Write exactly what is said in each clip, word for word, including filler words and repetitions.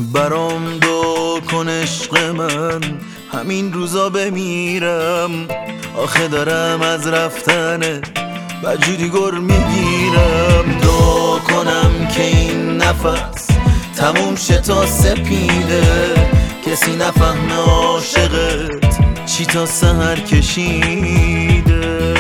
برام دعا کن عشق من، همین روزا بمیرم. آخه دارم از رفتنه بجوری گر میگیرم. دعا کنم که این نفس تموم شه تا سپیده، کسی نفهمه عاشقت چی تا سحر کشیده.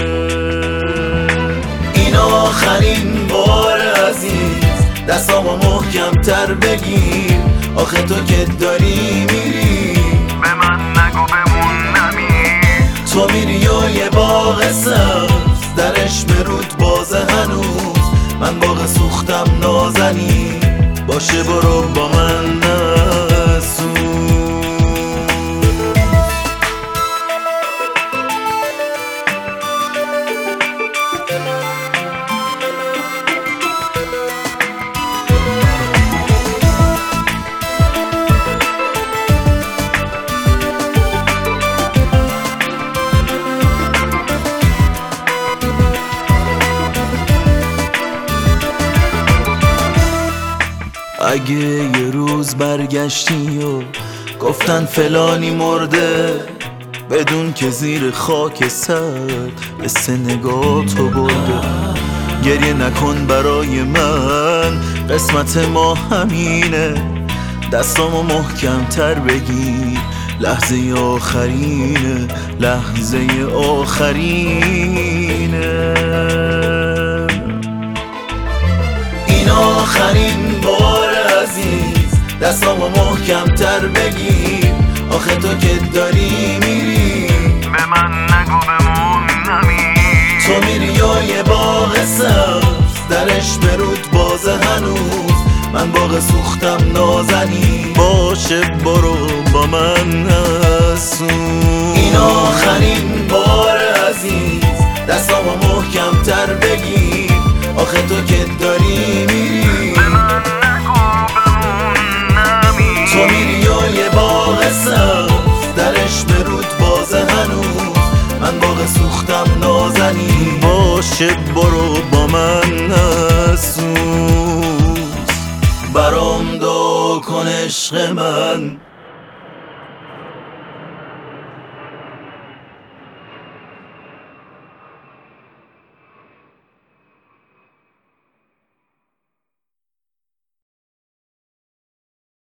این آخرین بار عزیز، دستامو محکم تر بگیر. آخه تو که داری میری به من نگو بمون نمیر. تو میری و یه باغ سبز درش مرود بازه هنوز. من باغ سوختم نازنی، باشه برو با من نسوز. اگه یه روز برگشتی و گفتن فلانی مرده، بدون که زیر خاک سر قصه نگاه تو برده. گریه نکن برای من، قسمت ما همینه. دستامو محکم تر بگیر، لحظه آخرینه، لحظه آخرینه. این آخرین بار عزیز، دستامو محکم تر بگیر. آخه تو که داری میری به من نگو بمون نمیر. تو میری و یه باغ سبز درش برود بازه هنوز. من باغ سوختم نازنی، باشه برو با من نسوز. این آخرین بار عزیز، دستامو محکم تر بگیر. آخه تو که داری میری به من نگو بمون نمیر. تو میری و یه باغ سبز درش برود بازه هنوز. من باغ سوختم نازنی، باشه برو با من نسوز. برام دعا کن عشق من،